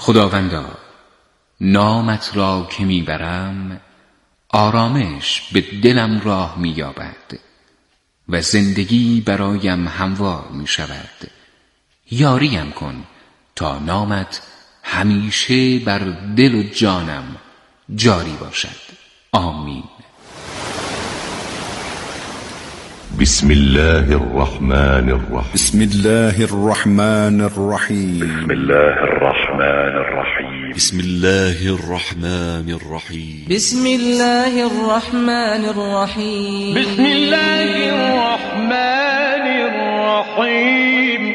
خداوندا، نامت را که میبرم آرامش به دلم راه مییابد و زندگی برایم هموار میشود. یاریم کن تا نامت همیشه بر دل و جانم جاری باشد. آمین. بسم الله الرحمن الرحیم. بسم الله الرحمن الرحیم. بسم الله الرحمن الرحیم. بسم الله الرحمن الرحیم. بسم الله الرحمن الرحیم. بسم الله الرحمن الرحیم.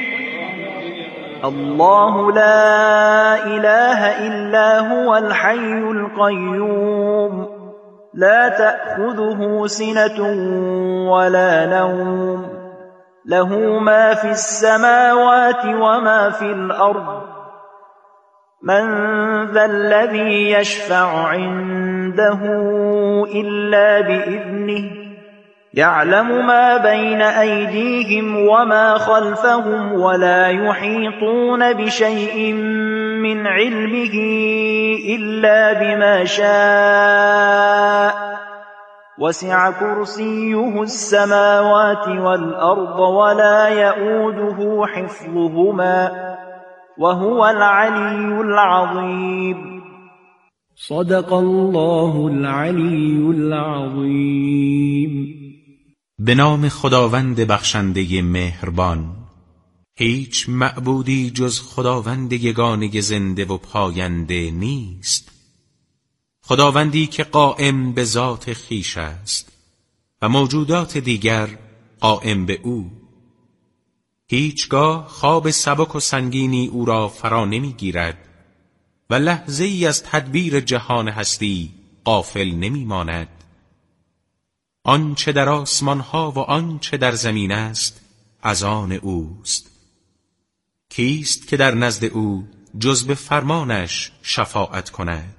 الله لا إله إلا هو الحي القيوم لا تأخذه سنة ولا نوم له ما في السماوات وما في الأرض من ذا الذي يشفع عنده إلا بإذنه يعلم ما بين أيديهم وما خلفهم ولا يحيطون بشيء من علمه إلا بما شاء وسع كرسيه السماوات والأرض ولا يؤوده حفظهما وهو العلي العظيم. صدق الله العلی العظیم. به نام خداوند بخشنده مهربان. هیچ معبودی جز خداوند یگانه زنده و پاینده نیست، خداوندی که قائم به ذات خویش است و موجودات دیگر قائم به او. هیچگاه خواب سبک و سنگینی او را فرا نمیگیرد و لحظه ای از تدبیر جهان هستی غافل نمی ماند. آنچه در آسمان ها و آنچه در زمین است از آن اوست. کیست که در نزد او جز به فرمانش شفاعت کند؟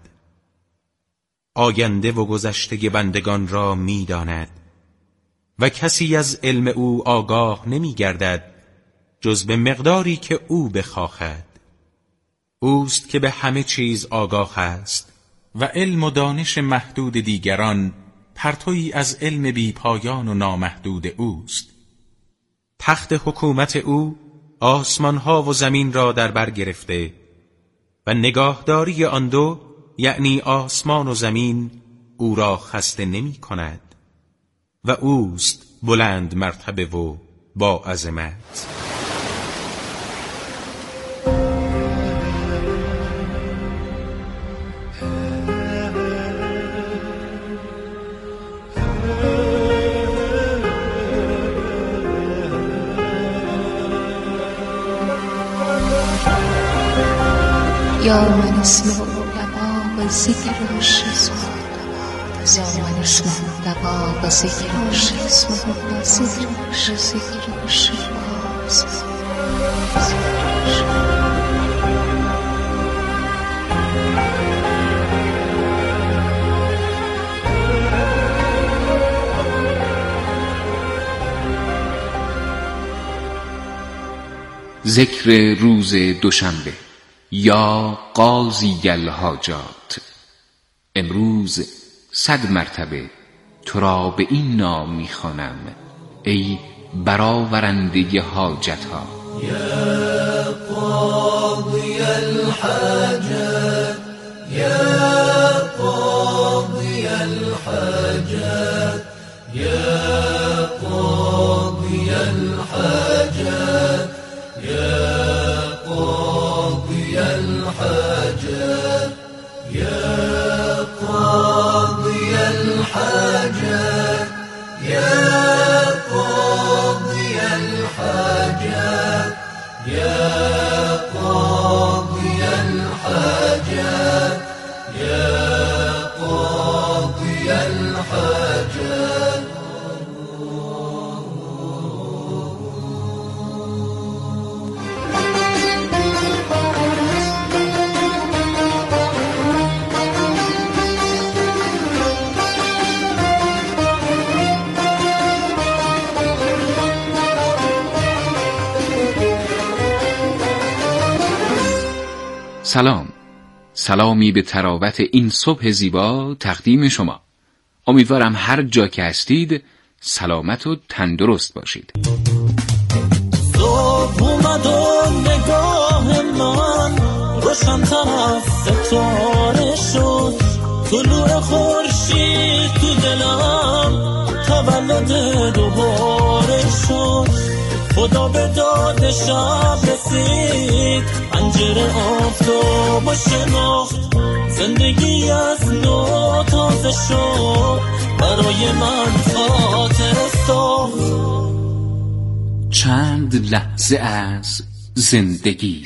آینده و گذشته بندگان را می داند و کسی از علم او آگاه نمی گردد جز به مقداری که او بخواهد. اوست که به همه چیز آگاه است و علم و دانش محدود دیگران پرتویی از علم بی پایان و نامحدود اوست. تخت حکومت او آسمانها و زمین را در بر گرفته و نگاهداری آن دو یعنی آسمان و زمین او را خسته نمی کند و اوست بلند مرتبه و با عظمت. یا من اسمع دوا و ذکر الشیخ یا من اسمع دوا و ذکر الشیخ ذکر روز دوشنبه. یا قاضی الحاجات، امروز 100 مرتبه تو را به این نام می‌خوانم ای برآورنده حاجت ها. یا قاضی الحاجات، یا قاضی الحاجات، یا قاضی الحاجات، یا قاضی الحاجات، یا قاضی الحاجات، یا قاضی الحاجات، یا قاضی الحاجات، یا قاضی الحاجات. سلام، سلامی به تراوت این صبح زیبا تقدیم شما. امیدوارم هر جا که هستید سلامت و تندرست باشید. صبح اومد و نگاه من روشن‌تر از ستاره شد، طلوع خورشید تو دلم تولد دوباره شد. خدا به داد شب رسید، پنجره آفتاب و شناخت، زندگی از نو تازه شد، برای من خاطر ساخت. چند لحظه از زندگی.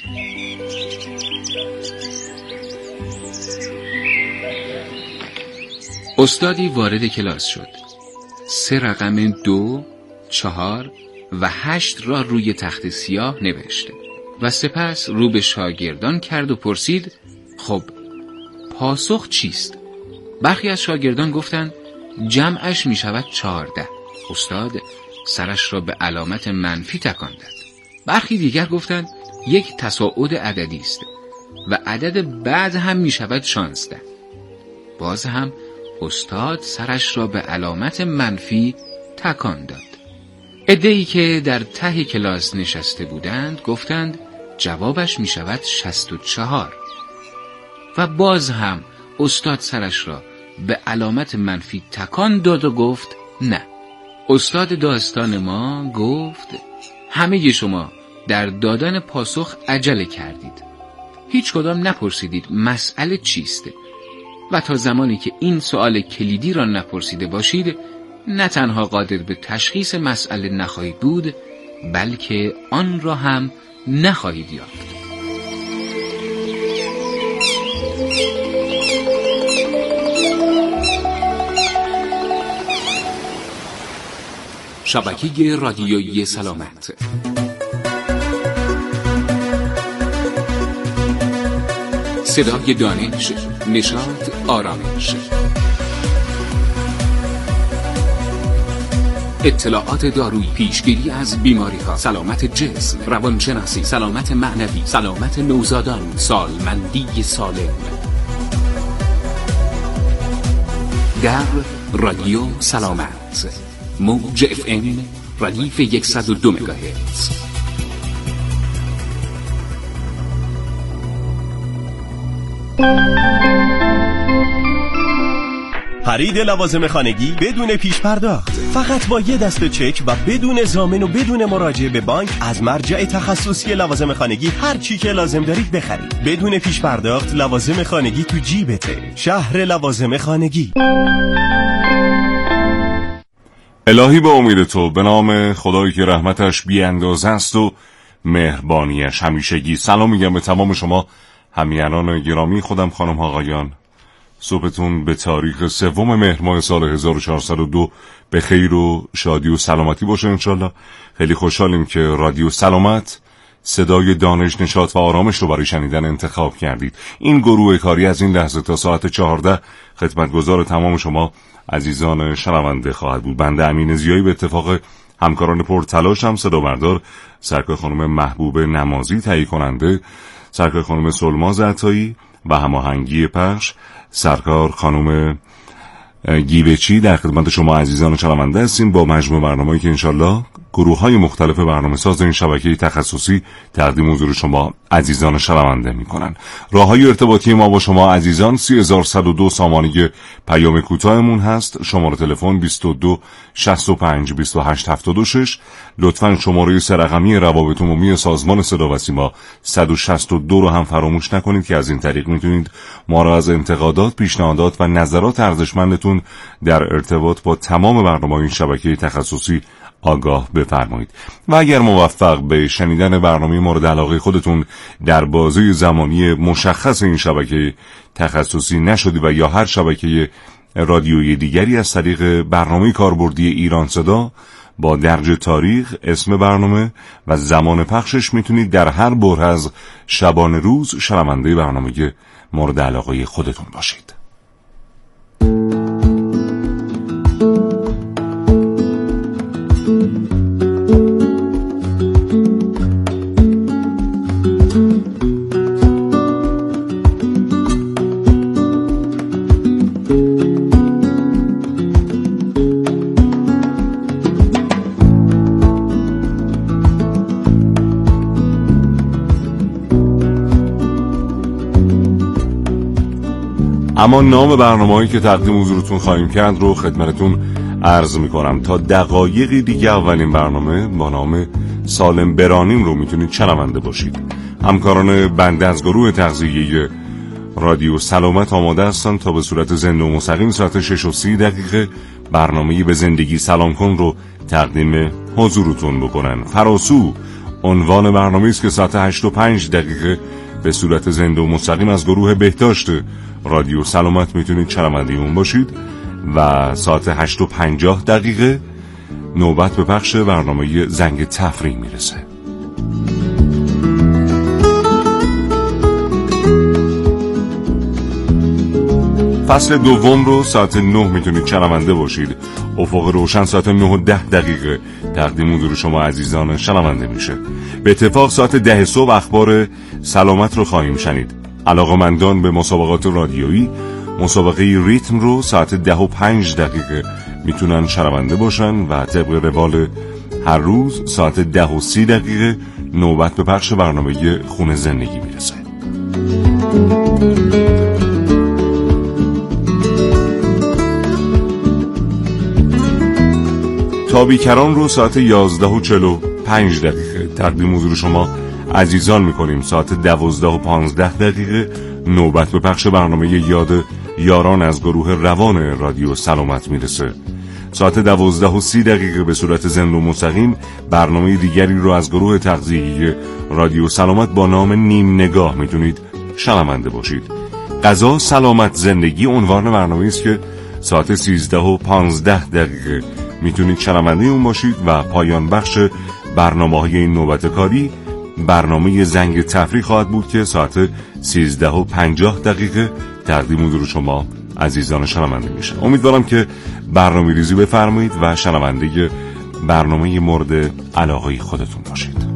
استادی وارد کلاس شد. 3 رقم 2، 4 و 8 را روی تخت سیاه نوشت و سپس رو به شاگردان کرد و پرسید خب پاسخ چیست؟ برخی از شاگردان گفتند جمعش می شود 14. استاد سرش را به علامت منفی تکان داد. برخی دیگر گفتند یک تصاعد عددی است و عدد بعد هم می شود 16. باز هم استاد سرش را به علامت منفی تکان داد. عده‌ای که در ته کلاس نشسته بودند گفتند جوابش می شود 64 و باز هم استاد سرش را به علامت منفی تکان داد و گفت نه. استاد داستان ما گفت همه شما در دادن پاسخ عجله کردید، هیچ کدام نپرسیدید مسئله چیست و تا زمانی که این سوال کلیدی را نپرسیده باشید نه تنها قادر به تشخیص مسئله نخواهید بود بلکه آن را هم نخواهید یافت. شبکه رادیویی سلامت. صدای دانش، نشاط، آرامش. اطلاعات دارویی، پیشگیری از بیماری‌ها، سلامت جسم، روانشناسی، سلامت معنوی، سلامت نوزادان، سالمندی سالم. در رادیو سلامت، موج FM ردیف 102 مگاهرتز. خرید لوازم خانگی بدون پیش پرداخت، فقط با یه دسته چک و بدون ضامن و بدون مراجعه به بانک از مرجع تخصصی لوازم خانگی هر چی که لازم دارید بخرید. بدون پیش پرداخت لوازم خانگی تو جیبته. شهر لوازم خانگی. الهی به امید تو، به نام خدایی که رحمتش بی اندازه است و مهربانیش همیشگی. سلام میگم به تمام شما همیهنان گرامی خودم، خانم ها آقایان. صبحتون به تاریخ 3 مهر ماه سال 1402 به خیر و شادی و سلامتی باشه انشالله. خیلی خوشحالیم که رادیو سلامت صدای دانش، نشاط و آرامش رو برای شنیدن انتخاب کردید. این گروه کاری از این لحظه تا ساعت 14 خدمتگزار تمام شما عزیزان شنونده خواهد بود. بنده امین زیایی به اتفاق همکاران پرتلاشم، صدا بردار سرکار خانم محبوب نمازی، تهیه کننده سرکار خانم سلما عطایی و هماهنگی پخش سرکار خانم گیوچی، در خدمت شما عزیزان شنونده هستیم با مجموع برنامه‌ای که انشالله گروه‌های مختلف برنامه‌ساز این شبکه تخصصی تقدیم حضور شما عزیزان شنونده می‌کنن. راه‌های ارتباطی ما با شما عزیزان 30102 سامانه پیام کوتاهمون هست، شماره تلفن 22 65 28 76. لطفاً شماره 3 رقمی روابط عمومی سازمان صدا و سیما 162 رو هم فراموش نکنید که از این طریق می‌تونید ما را از انتقادات، پیشنهادات و نظرات ارزشمندتون در ارتباط با تمام برنامه‌های این شبکه تخصصی آگاه بفرمایید. و اگر موفق به شنیدن برنامه مورد علاقه خودتون در بازه زمانی مشخص این شبکه تخصصی نشدی و یا هر شبکه رادیویی دیگری از طریق برنامه کاربردی ایران صدا با درج تاریخ، اسم برنامه و زمان پخشش میتونید در هر بره از شبانه روز شنونده برنامه مورد علاقه خودتون باشید. اما نام برنامه‌هایی که تقدیم حضورتون خواهیم کرد رو خدمتتون عرض میکنم. تا دقایقی دیگه اولین برنامه با نام سالم برانیم رو میتونید شنونده باشید. همکاران بنده از گروه تغذیه‌ای رادیو سلامت آماده هستن تا به صورت زنده و مستقیم ساعت 6:30 برنامه به زندگی سلام کن رو تقدیم حضورتون بکنن. فراسو عنوان برنامه است که ساعت 8:05 به صورت زنده و مستقیم از گروه بهداشت رادیو سلامت میتونید شنونده اون باشید و ساعت 8:50 نوبت به پخش برنامه زنگ تفریح میرسه. فصل دوم رو ساعت 9 میتونید شنونده باشید. افق روشن ساعت 9:10 تقدیم حضور شما عزیزان شنونده میشه. به اتفاق ساعت 10 صبح اخبار سلامت رو خواهیم شنید. علاقه‌مندان به مسابقات رادیویی مسابقه ریتم رو ساعت 10:05 میتونن شنونده باشن و طبق روال هر روز ساعت 10:30 نوبت به پخش برنامه خونه زندگی میرسه. تابیکران رو ساعت 11:45 تقدیم حضور شما عزیزان میکنیم. ساعت 12:15 نوبت به پخش برنامه یاد یاران از گروه روان رادیو سلامت میرسه. ساعت 12:30 به صورت زنده و مستقیم برنامه دیگری رو از گروه تغذیه‌ای رادیو سلامت با نام نیم نگاه میتونید شنونده باشید. غذا سلامت زندگی عنوان برنامه است که ساعت 13:15 میتونید شنونده اون باشید و پایان بخش برنامه‌های این نوبت کاری برنامه زنگ تفریح خواهد بود که ساعت 13:50 تقدیم حضور شما عزیزان شنونده میشه. امیدوارم که برنامه ریزی بفرمایید و شنونده برنامه مورد علاقه خودتون باشید.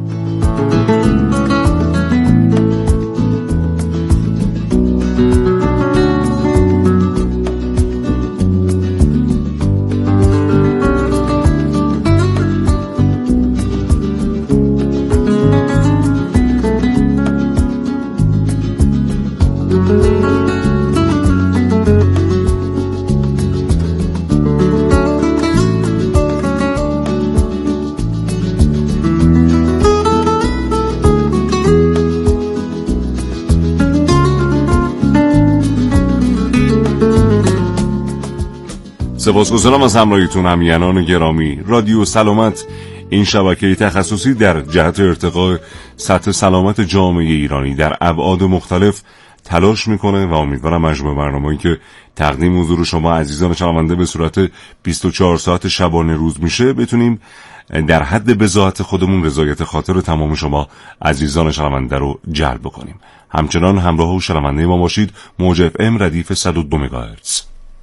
سپاسگزارم از همراهیتون همیهنان گرامی. رادیو سلامت این شبکه تخصصی در جهت ارتقاء سطح سلامت جامعه ایرانی در ابعاد مختلف تلاش میکنه و امیدوارم مجموع برنامه‌ای که تقدیم حضور شما عزیزان شنونده به صورت 24 ساعت شبانه روز میشه بتونیم در حد بضاعت خودمون رضایت خاطر تمام شما عزیزان شنونده رو جلب بکنیم. همچنان همراه و شنونده ما باشید. موج FM ردیف 102 مگاهرتز.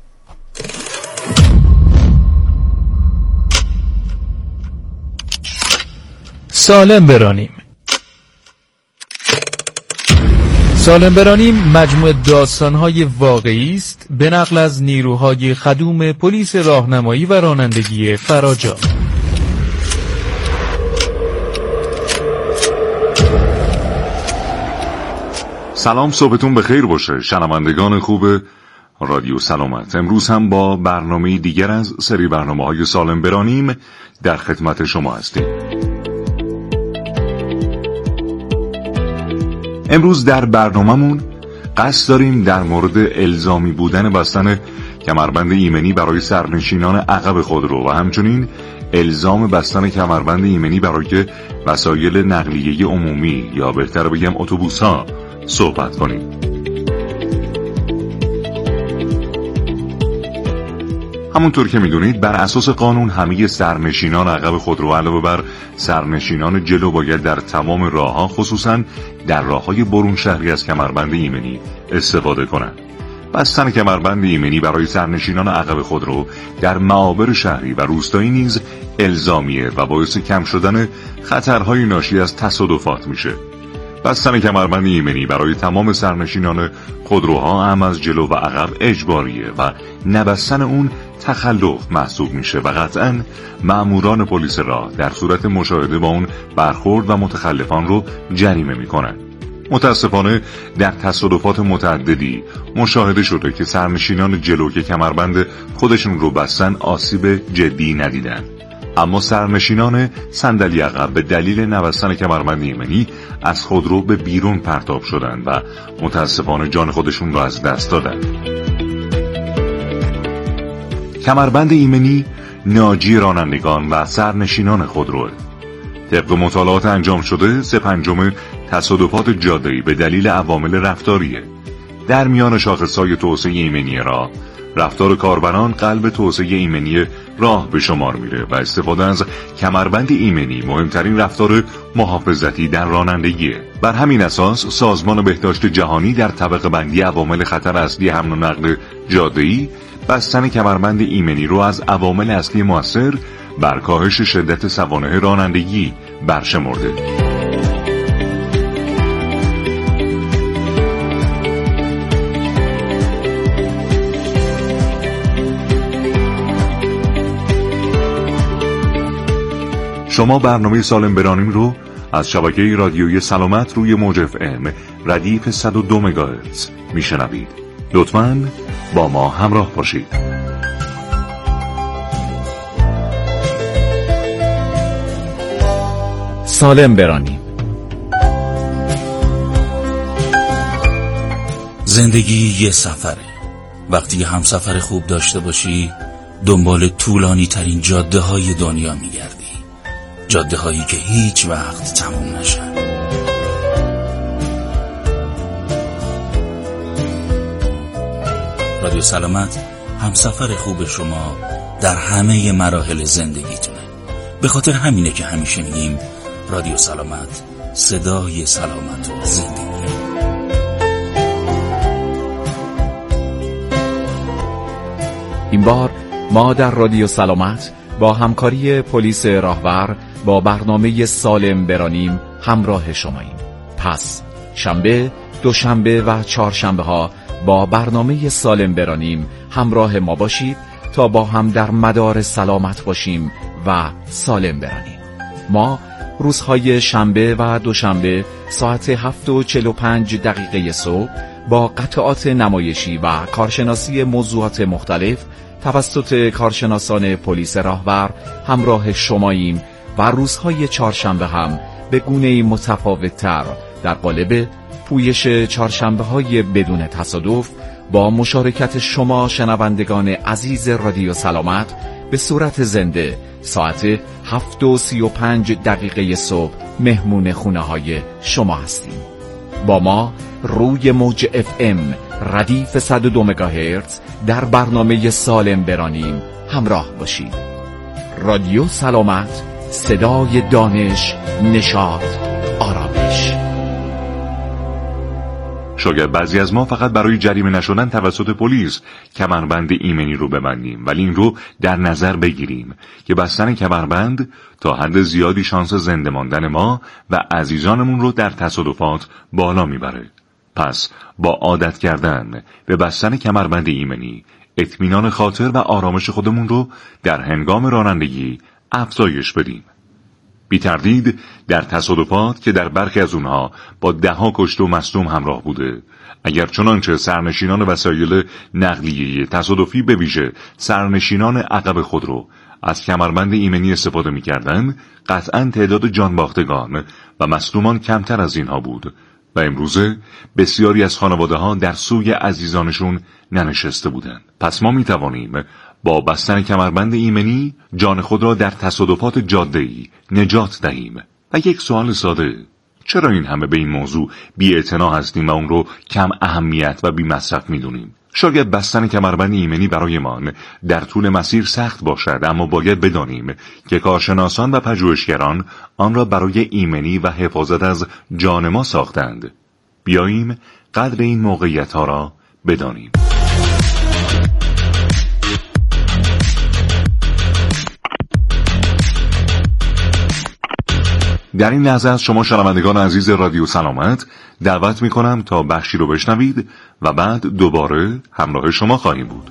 سالم برانیم. سالم برانیم مجموعه داستان‌های واقعی است به نقل از نیروهای خدوم پلیس راهنمایی و رانندگی فراجا. سلام، صبحتون بخیر باشه شنوندگان خوب رادیو سلامت. امروز هم با برنامه دیگر از سری برنامه‌های سالم برانیم در خدمت شما هستیم. امروز در برنامه‌مون قصد داریم در مورد الزامی بودن بستن کمربند ایمنی برای سرنشینان عقب خودرو و همچنین الزام بستن کمربند ایمنی برای وسایل نقلیه عمومی یا بهتر بگم اتوبوس‌ها صحبت کنیم. همونطور که میدونید بر اساس قانون همه سرنشینان عقب خودرو علاوه بر سرنشینان جلو باید در تمام راه‌ها خصوصاً در راه‌های برون شهری از کمربند ایمنی استفاده کنند. بستن کمربند ایمنی برای سرنشینان عقب خودرو در معابر شهری و روستایی نیز الزامیه و باعث کم شدن خطرهای ناشی از تصادفات میشه. بستن کمربند ایمنی برای تمام سرنشینان خودروها هم از جلو و عقب اجباریه و نبستن اون تخلف محسوب میشه و قطعاً مأموران پلیس راه در صورت مشاهده با اون برخورد و متخلفان رو جریمه میکنن. متاسفانه در تصادفات متعددی مشاهده شده که سرنشینان جلو که کمربند خودشون رو بستن آسیب جدی ندیدن، اما سرنشینان صندلی عقب به دلیل نبستن کمربند ایمنی از خودرو به بیرون پرتاب شدند و متاسفانه جان خودشون رو از دست دادن. کمربند ایمنی ناجی رانندگان و سرنشینان خودروه. طبق مطالعات انجام شده 3/5 تصادفات جاده‌ای به دلیل عوامل رفتاریه. در میان شاخص‌های توسعه ایمنی راه، رفتار کاربران قلب توسعه ایمنی راه به شمار میره و استفاده از کمربند ایمنی مهمترین رفتار محافظتی در رانندگیه. بر همین اساس سازمان بهداشت جهانی در طبقه بندی عوامل خطر اصلی حمل و نقل جاده‌ای بستن کمربند ایمنی رو از عوامل اصلی مؤثر بر کاهش شدت سوانح رانندگی برشمرده. شما برنامه سالم برانیم رو از شبکه رادیویی سلامت روی موج FM ردیف 102 مگاهرتز میشنوید. لطفاً با ما همراه باشید. سالم برانیم. زندگی یه سفره. وقتی همسفر خوب داشته باشی دنبال طولانی ترین جاده های دنیا میگردی، جاده هایی که هیچ وقت تموم نشن. رادیو سلامت همسفر خوب شما در همه مراحل زندگیتونه. به خاطر همینه که همیشه میگیم رادیو سلامت، صدای سلامت و زندگی. این بار ما در رادیو سلامت با همکاری پلیس راهور با برنامه سالم برانیم همراه شماییم. پس شنبه، دوشنبه و چهارشنبه ها با برنامه سالم برانیم همراه ما باشید تا با هم در مدار سلامت باشیم و سالم برانیم. ما روزهای شنبه و دوشنبه ساعت 7:45 صبح با قطعات نمایشی و کارشناسی موضوعات مختلف توسط کارشناسان پلیس راهور همراه شماییم و روزهای چهارشنبه هم به گونه‌ای متفاوت‌تر در قالب پویش چهارشنبه های بدون تصادف با مشارکت شما شنوندگان عزیز رادیو سلامت به صورت زنده ساعت 7:35 صبح مهمون خونه های شما هستیم. با ما روی موج FM ردیف 102 مگاهرتز در برنامه سالم برانیم همراه باشید. رادیو سلامت، صدای دانش، نشاط، آرامش. شاید بعضی از ما فقط برای جریمه نشدن توسط پلیس کمربند ایمنی رو ببندیم، ولی این رو در نظر بگیریم که بستن کمربند تا حد زیادی شانس زنده ماندن ما و عزیزانمون رو در تصادفات بالا میبره. پس با عادت کردن به بستن کمربند ایمنی اطمینان خاطر و آرامش خودمون رو در هنگام رانندگی افزایش بدیم. بی تردید در تصادفات که در برخی از اونها با ده‌ها کشته و مصدوم همراه بوده، اگر چنانچه سرنشینان وسایل نقلیه تصادفی به ویژه سرنشینان عقب خودرو از کمربند ایمنی استفاده می‌کردند، قطعاً تعداد جانباختگان و مصدومان کمتر از اینها بود و امروزه بسیاری از خانواده‌ها در سوی عزیزانشون ننشسته بودند. پس ما می‌توانیم با بستن کمربند ایمنی جان خود را در تصادفات جاده‌ای نجات دهیم. و یک سوال ساده: چرا این همه به این موضوع بی‌اعتنا هستیم و اون رو کم اهمیت و بی مصرف می‌دونیم؟ شاید بستن کمربند ایمنی برایمان در طول مسیر سخت باشد، اما باید بدانیم که کارشناسان و پژوهشگران آن را برای ایمنی و حفاظت از جان ما ساختند. بیاییم قدر این موقعیت‌ها را بدانیم. در این لحظه از شما شنوندگان عزیز رادیو سلامت دعوت می‌کنم تا بخشی رو بشنوید و بعد دوباره همراه شما خواهیم بود.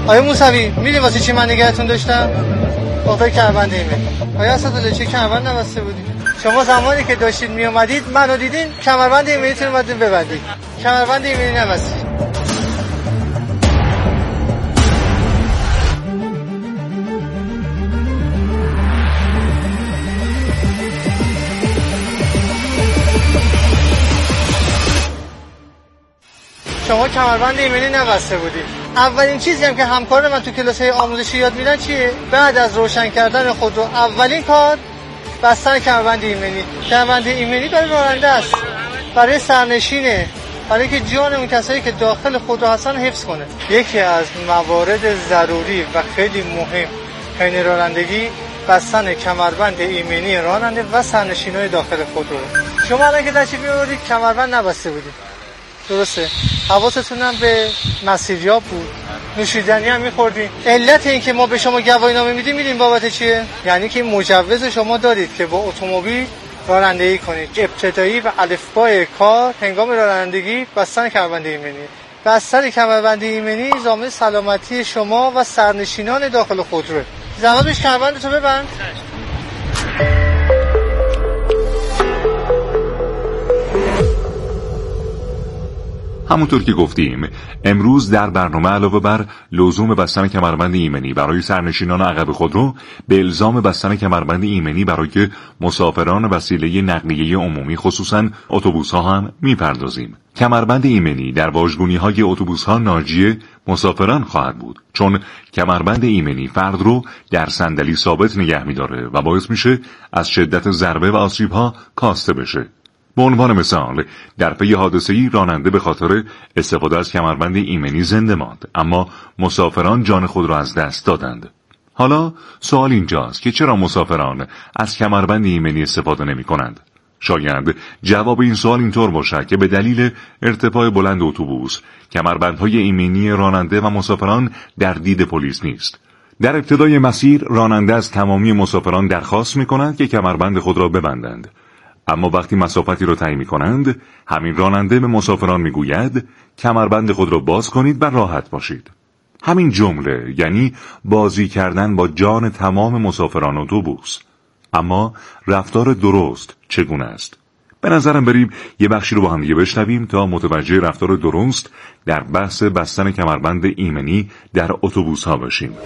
آیا موسوی میدونی واسه چی من نگهتون داشتم؟ واسه کمربند ایمنی. آیا اسدالله چه کمربند نبسته بودی؟ شما زمانی که داشتید می اومدید منو دیدین کمربند ایمنیتون اومدین ببندید. کمربند ایمنی نبستید. شما کمربند ایمنی نبسته بودید. اولین چیزی هم که همکار من تو کلاس‌های آموزشی یاد میدن چیه؟ بعد از روشن کردن خودرو اولین کار بستن کمربند ایمنی. کمربند ایمنی برای راننده است، برای سرنشینه، برای که جان اون کسایی که داخل خودرو هستن حفظ کنه. یکی از موارد ضروری و خیلی مهم حین رانندگی بستن کمربند ایمنی راننده و سرنشینای داخل خودرو. شما الان که تشریف می‌آوردید کمربند نبسته بودید. درسته، حواستون هم به مسیریاب بود، نوشیدنی هم میخوردین. علت این که ما به شما گواهی نامه میدیم میدیم بابت چیه؟ یعنی که مجوز شما دارید که با اتومبیل رانندگی کنید. ابتدایی و الفبای کار هنگام رانندگی بستن کمربند ایمنی. بستن کمربند ایمنی ضامن سلامتی شما و سرنشینان داخل خودروه. زحمت بکش کمربندتو ببند. همونطور که گفتیم امروز در برنامه علاوه بر لزوم بستن کمربند ایمنی برای سرنشینان عقب خودرو به الزام بستن کمربند ایمنی برای مسافران وسیله نقلیه عمومی خصوصا اتوبوس‌ها هم می‌پردازیم. کمربند ایمنی در واژگونی‌های اتوبوس‌ها ناجی مسافران خواهد بود، چون کمربند ایمنی فرد رو در صندلی ثابت نگه می‌داره و باعث میشه از شدت ضربه و آسیب‌ها کاسته بشه. به عنوان مثال در پی حادثه‌ای راننده به خاطر استفاده از کمربند ایمنی زنده ماند، اما مسافران جان خود را از دست دادند. حالا سوال اینجاست که چرا مسافران از کمربند ایمنی استفاده نمی‌کنند؟ شاید جواب این سوال اینطور باشد که به دلیل ارتفاع بلند اتوبوس کمربندهای ایمنی راننده و مسافران در دید پلیس نیست. در ابتدای مسیر راننده از تمامی مسافران درخواست می‌کند که کمربند خود را ببندند. اما وقتی مسافتی را طی می‌کنند، همین راننده به مسافران می‌گوید کمربند خود را باز کنید و راحت باشید. همین جمله یعنی بازی کردن با جان تمام مسافران اتوبوس. اما رفتار درست چگونه است؟ به نظرم بریم یه بخشی رو با هم دیگه بشنویم تا متوجه رفتار درست در بحث بستن کمربند ایمنی در اتوبوس‌ها بشیم.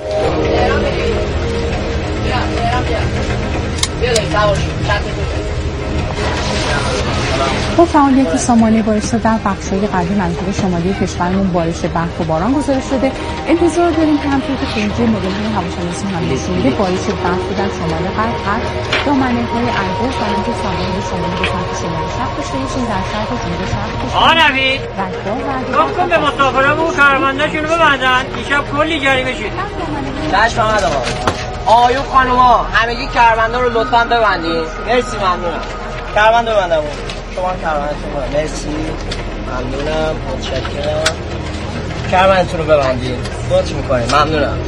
با فعالیت سامانه بارش‌ها در بخش‌های غربی منطقه شمالی کشورمون بارش برف و باران گزارش شده. انتظار داریم که همونطور که خروجی مدل‌های هواشناسی هم نشون میده بارش برف در شمال غرب دامنه‌های البرز و اینکه سواحل شمالی به سمت شمال شرق داشته باشیم. در شرق و جنوب شرق آقا نوید گفت کن به مسافرامون کمربنداشون رو ببندن، دیشب کلی جریمه شد. چشم آمد آقا. آقایون خانوما همگی کمربندا رو لطفاً ببندید. مرسی، ممنونم. کمربند ببندم. شما کمربندتون رو مرسی، ممنونم، متشکرم. کمربندتون رو ببندید. لطف می‌کنید، ممنونم.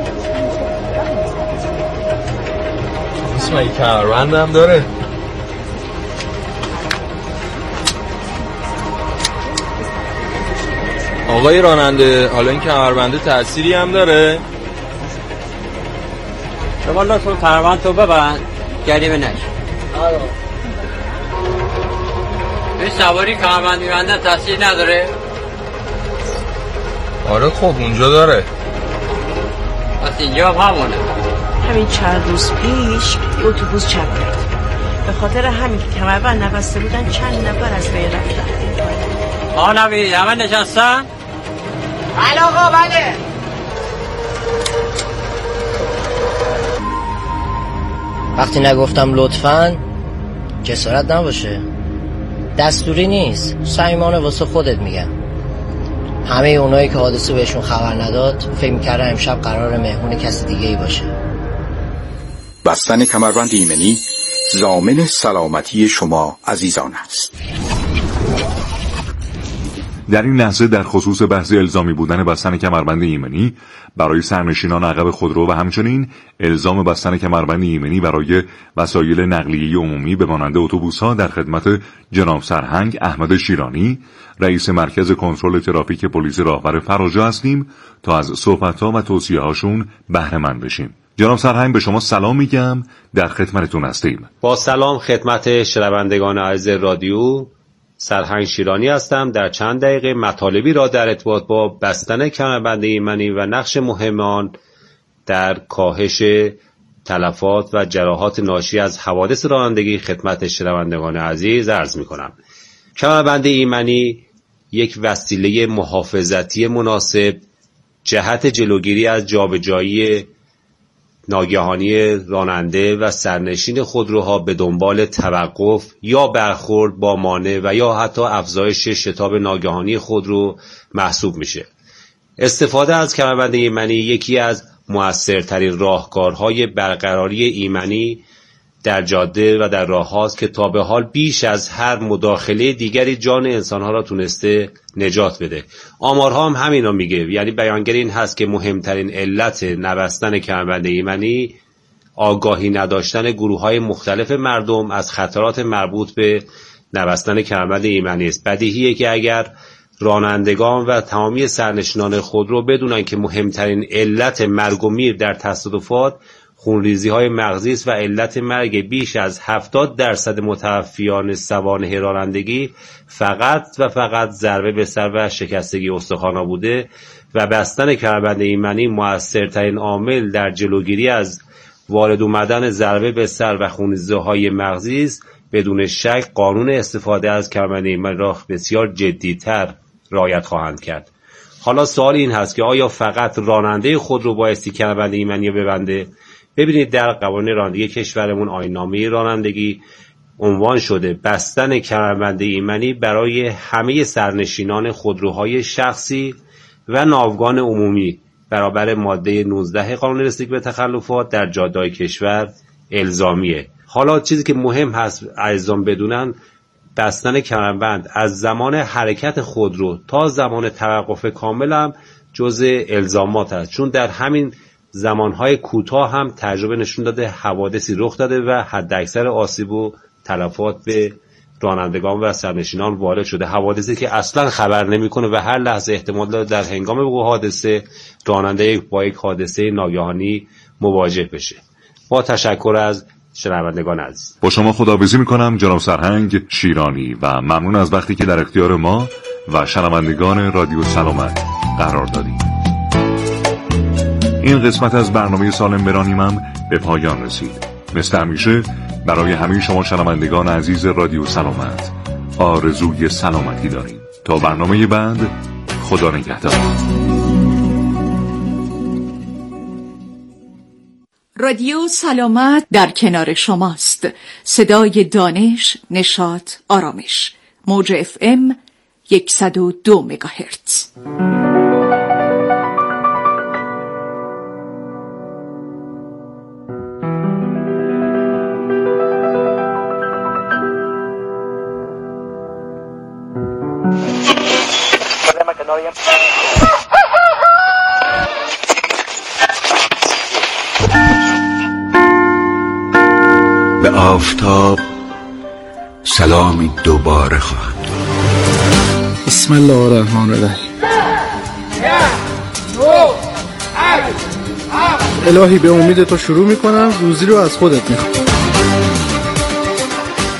اسمایی کمربندم داره. آقای راننده حالا این کمربنده تأثیری هم داره؟ شما لطفاً کمربندتو ببند، جریمه نشه. به سواری کمربند می‌بندن تاثیر نداره؟ آره خب اونجا داره. پس اینجا همونه. همین چند روز پیش اتوبوس چپ کرد. به خاطر همین که کمربند نبسته بودن چند نفر از بین رفتن. آقا نوید همه نشستن؟ بله آقا بله. وقتی نگفتم لطفاً جسارت نباشه، دستوری نیست، صمیمانه واسه خودت میگم. همه اونایی که حادثه بهشون خبر نداد فکر می‌کردن امشب قرار مهمون کسی دیگه‌ای باشه. بستن کمربند ایمنی ضامن سلامتی شما عزیزان است. در این لحظه در خصوص بحث الزامی بودن بستن کمربند ایمنی برای سرنشینان عقب خودرو و همچنین الزام بستن کمربند ایمنی برای وسایل نقلیه عمومی به مانند اتوبوس‌ها در خدمت جناب سرهنگ احمد شیرانی، رئیس مرکز کنترل ترافیک پلیس راهور فراجا هستیم تا از صحبت‌ها و توصیه‌هاشون بهره مند بشیم. جناب سرهنگ، به شما سلام میگم، در خدمتتون هستیم. با سلام خدمت شنوندگان عزیز رادیو، سرهنگ شیرانی هستم. در چند دقیقه مطالبی را در ارتباط با بستن کمربند ایمنی و نقش مهم آن در کاهش تلفات و جراحات ناشی از حوادث رانندگی خدمت شنوندگان عزیز عرض می‌کنم. کمربند ایمنی یک وسیله محافظتی مناسب جهت جلوگیری از جابجایی ناگهانی راننده و سرنشین خودروها به دنبال توقف یا برخورد با مانع و یا حتی افزایش شتاب ناگهانی خودرو محسوب میشه. استفاده از کمربند ایمنی یکی از مؤثرترین راهکارهای برقراری ایمنی در جاده و در راه هاست که تا به حال بیش از هر مداخله دیگری جان انسانها را تونسته نجات بده. آمارها هم همینا میگه، یعنی بیانگر این هست که مهمترین علت نبستن کمربند ایمنی آگاهی نداشتن گروه‌های مختلف مردم از خطرات مربوط به نبستن کمربند ایمنی است. بدیهیه که اگر رانندگان و تمامی سرنشینان خودرو بدونن که مهمترین علت مرگ و میر در تصادفات خونریزی‌های مغزی است و علت مرگ بیش از 70% متوفیان سوانح رانندگی فقط و فقط ضربه به سر و شکستگی استخوان‌ها بوده و بستن کمربند ایمنی مؤثرترین عامل در جلوگیری از وارد اومدن ضربه به سر و خونریزی‌های مغزی است، بدون شک قانون استفاده از کمربند ایمنی را بسیار جدی‌تر رعایت خواهند کرد. حالا سوال این هست که آیا فقط راننده خودرو بایستی کمربند ایمنی ببنده؟ ببینید، در قوانین رانندگی کشورمون آیین‌نامه رانندگی عنوان شده بستن کمربند ایمنی برای همه سرنشینان خودروهای شخصی و ناوگان عمومی برابر ماده 19 قانون رسیدگی به تخلفات در جاده‌های کشور الزامیه. حالا چیزی که مهم هست عزیزان بدونن، بستن کمربند از زمان حرکت خودرو تا زمان توقف کامل هم جزء الزامات است، چون در همین زمانهای کوتاه هم تجربه نشون داده حوادثی رخ داده و حداکثر آسیب و تلفات به رانندگان و سرنشینان وارد شده، حوادثی که اصلا خبر نمیکنه و هر لحظه احتمال داره در هنگام وقوع حادثه راننده با یک حادثه ناگهانی مواجه بشه. با تشکر از شنوندگان عزیز، با شما خداحافظی میکنم جناب سرهنگ شیرانی و ممنون از وقتی که در اختیار ما و شنوندگان رادیو سلامت قرار دادید. این قسمت از برنامه سالم برانیمم به پایان رسید. مثل همیشه برای همه شما شنوندگان عزیز رادیو سلامت آرزوی سلامتی داریم. تا برنامه بعد، خدا نگهدار. رادیو سلامت در کنار شماست. صدای دانش، نشاط، آرامش. موج FM 102 مگاهرتز. به آفتاب سلامی دوباره خواهد داد. بسم الله الرحمن الرحیم. الهی به امید تو شروع میکنم، روزی رو از خودت میخوام.